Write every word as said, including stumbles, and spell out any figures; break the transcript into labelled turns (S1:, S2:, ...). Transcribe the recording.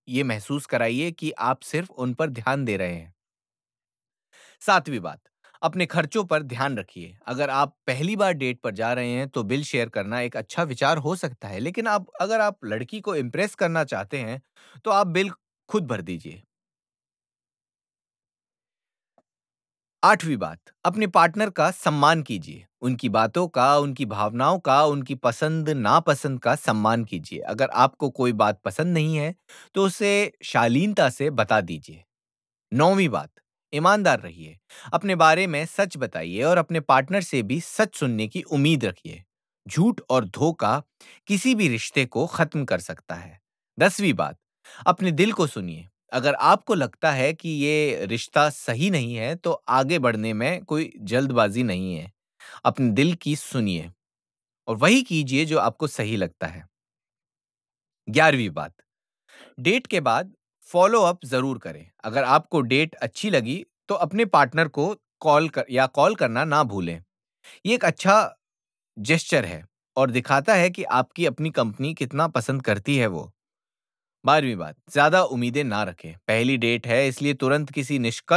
S1: ये महसूस कराइए कि आप सिर्फ उन पर ध्यान दे रहे हैं। सातवीं बात, अपने खर्चों पर ध्यान रखिए। अगर आप पहली बार डेट पर जा रहे हैं, तो बिल शेयर करना एक अच्छा विचार हो सकता है, लेकिन आप अगर आप लड़की को इम्प्रेस करना चाहते हैं, तो आप बिल खुद भर दीजिए। आठवीं बात, अपने पार्टनर का सम्मान कीजिए। उनकी बातों का, उनकी भावनाओं का, उनकी पसंद-नापसंद का सम्मान कीजिए। अगर आपको कोई बात पसंद नहीं है, तो उसे शालीनता से बता दीजिए। नौवीं बात, ईमानदार रहिए। अपने बारे में सच बताइए और अपने पार्टनर से भी सच सुनने की उम्मीद रखिए। झूठ और धोखा किसी भी रिश्ते को खत्म कर सकता है। दसवीं बात, अपने दिल को सुनिए। अगर आपको लगता है कि ये रिश्ता सही नहीं है, तो आगे बढ़ने में कोई जल्दबाजी नहीं है। अपने दिल की सुनिए और वही कीजिए जो आपको सही लगता है। ग्यारहवीं बात, डेट के बाद फॉलो अप ज़रूर करें। अगर आपको डेट अच्छी लगी, तो अपने पार्टनर को कॉल कर या कॉल करना ना भूलें। ये एक अच्छा जेस्चर है और दिखाता है कि आपकी अपनी कंपनी कितना पसंद करती है वो। बारहवीं बात, ज़्यादा उम्मीदें ना रखें। पहली डेट है, इसलिए तुरंत किसी निष्कर्ष